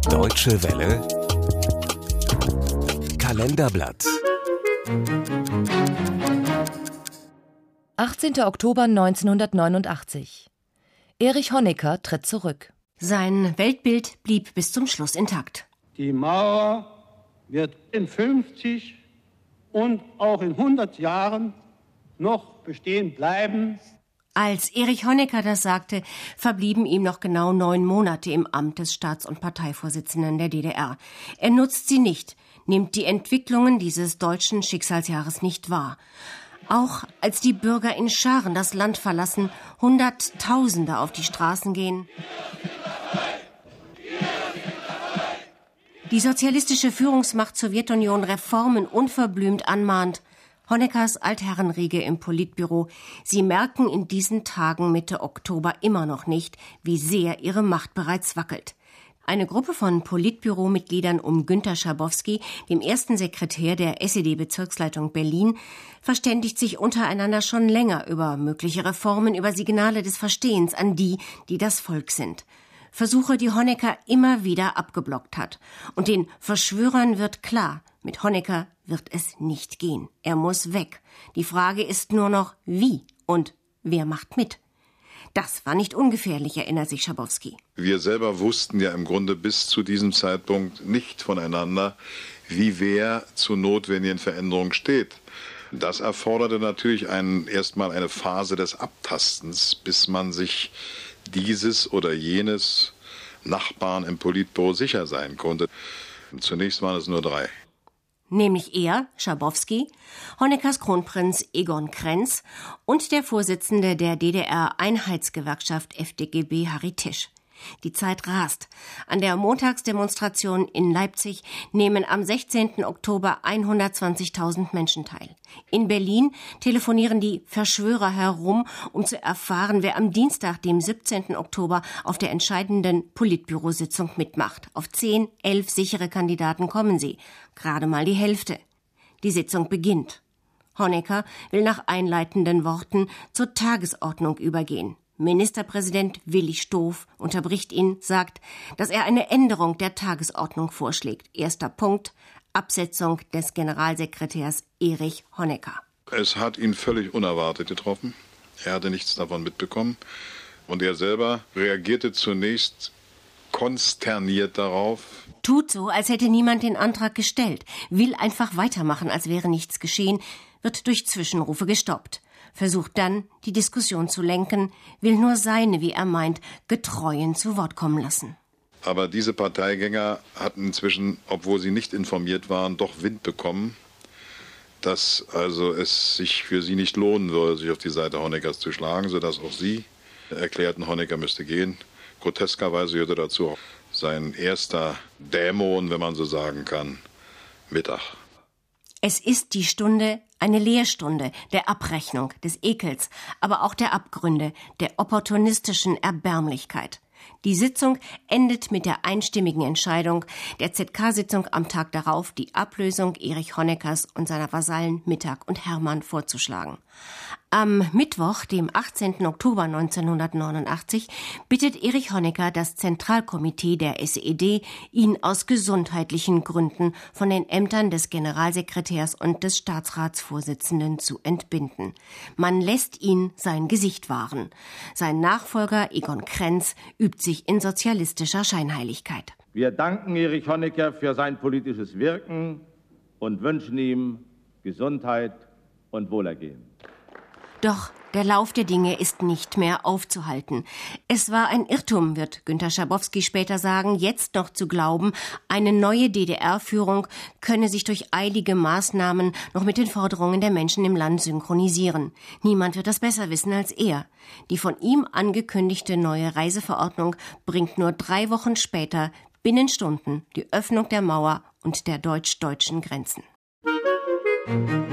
Deutsche Welle Kalenderblatt 18. Oktober 1989. Erich Honecker tritt zurück. Sein Weltbild blieb bis zum Schluss intakt. Die Mauer wird in 50 und auch in 100 Jahren noch bestehen bleiben. Als Erich Honecker das sagte, verblieben ihm noch genau 9 Monate im Amt des Staats- und Parteivorsitzenden der DDR. Er nutzt sie nicht, nimmt die Entwicklungen dieses deutschen Schicksalsjahres nicht wahr. Auch als die Bürger in Scharen das Land verlassen, Hunderttausende auf die Straßen gehen. Die sozialistische Führungsmacht Sowjetunion Reformen unverblümt anmahnt. Honeckers Altherrenriege im Politbüro. Sie merken in diesen Tagen Mitte Oktober immer noch nicht, wie sehr ihre Macht bereits wackelt. Eine Gruppe von Politbüromitgliedern um Günter Schabowski, dem ersten Sekretär der SED-Bezirksleitung Berlin, verständigt sich untereinander schon länger über mögliche Reformen, über Signale des Verstehens an die, die das Volk sind. Versuche, die Honecker immer wieder abgeblockt hat. Und den Verschwörern wird klar, mit Honecker wird es nicht gehen. Er muss weg. Die Frage ist nur noch, wie und wer macht mit? Das war nicht ungefährlich, erinnert sich Schabowski. Wir selber wussten ja im Grunde bis zu diesem Zeitpunkt nicht voneinander, wie wer zu notwendigen Veränderungen steht. Das erforderte natürlich erstmal eine Phase des Abtastens, bis man sich dieses oder jenes Nachbarn im Politbüro sicher sein konnte. Zunächst waren es nur 3. Nämlich er, Schabowski, Honeckers Kronprinz Egon Krenz und der Vorsitzende der DDR-Einheitsgewerkschaft FDGB Harry Tisch. Die Zeit rast. An der Montagsdemonstration in Leipzig nehmen am 16. Oktober 120.000 Menschen teil. In Berlin telefonieren die Verschwörer herum, um zu erfahren, wer am Dienstag, dem 17. Oktober, auf der entscheidenden Politbürositzung mitmacht. Auf 10, 11 sichere Kandidaten kommen sie. Gerade mal die Hälfte. Die Sitzung beginnt. Honecker will nach einleitenden Worten zur Tagesordnung übergehen. Ministerpräsident Willi Stoph unterbricht ihn, sagt, dass er eine Änderung der Tagesordnung vorschlägt. Erster Punkt, Absetzung des Generalsekretärs Erich Honecker. Es hat ihn völlig unerwartet getroffen. Er hatte nichts davon mitbekommen. Und er selber reagierte zunächst konsterniert darauf. Tut so, als hätte niemand den Antrag gestellt, will einfach weitermachen, als wäre nichts geschehen, wird durch Zwischenrufe gestoppt. Versucht dann, die Diskussion zu lenken, will nur seine, wie er meint, Getreuen zu Wort kommen lassen. Aber diese Parteigänger hatten inzwischen, obwohl sie nicht informiert waren, doch Wind bekommen, dass also es sich für sie nicht lohnen würde, sich auf die Seite Honeckers zu schlagen, sodass auch sie erklärten, Honecker müsste gehen. Groteskerweise gehörte dazu auch sein erster Dämon, wenn man so sagen kann, Mittag. Es ist die Stunde, eine Lehrstunde der Abrechnung, des Ekels, aber auch der Abgründe, der opportunistischen Erbärmlichkeit. Die Sitzung endet mit der einstimmigen Entscheidung der ZK-Sitzung am Tag darauf, die Ablösung Erich Honeckers und seiner Vasallen Mittag und Hermann vorzuschlagen. Am Mittwoch, dem 18. Oktober 1989, bittet Erich Honecker das Zentralkomitee der SED, ihn aus gesundheitlichen Gründen von den Ämtern des Generalsekretärs und des Staatsratsvorsitzenden zu entbinden. Man lässt ihn sein Gesicht wahren. Sein Nachfolger Egon Krenz übt sich in sozialistischer Scheinheiligkeit. Wir danken Erich Honecker für sein politisches Wirken und wünschen ihm Gesundheit und Wohlergehen. Doch der Lauf der Dinge ist nicht mehr aufzuhalten. Es war ein Irrtum, wird Günter Schabowski später sagen, jetzt noch zu glauben, eine neue DDR-Führung könne sich durch eilige Maßnahmen noch mit den Forderungen der Menschen im Land synchronisieren. Niemand wird das besser wissen als er. Die von ihm angekündigte neue Reiseverordnung bringt nur 3 Wochen später, binnen Stunden, die Öffnung der Mauer und der deutsch-deutschen Grenzen.